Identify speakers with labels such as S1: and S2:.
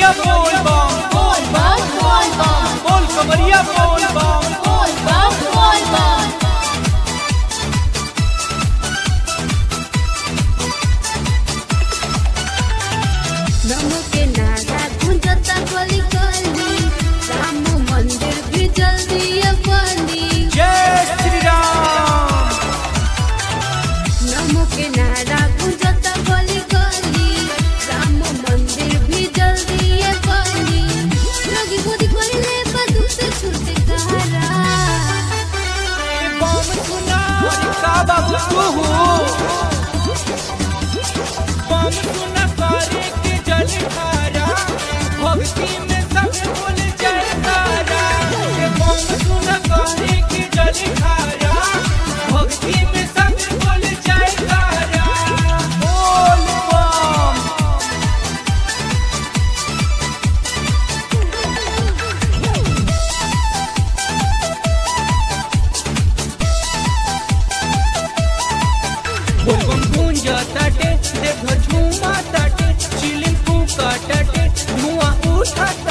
S1: कमरिया बोल बम
S2: बोल बम बोल बम
S1: बोल कमरिया बोल बम
S2: बोल बम बोल बम।
S3: नमो के नारा गुंजता गली गली, राम मंदिर भी जल्दी बनी।
S1: जय श्री राम।
S3: नमो के नारा गुंजता गली गली, राम मंदिर भी जल्दी बनी। लगी गोदी खोले बदू से छूटे कहारा,
S1: बम सुना का बाबू तू हो, बम सुना करे के जल खारा, भक्ति में सब बोल जयकारा। ये बम सुना करे के जल खारा, भक्ति में सब बोल जयकारा। बोल बम बोलबम गूंजा ताटे, देव झूमा ताटे, चिलिम फूका ताटे, धुआं उठा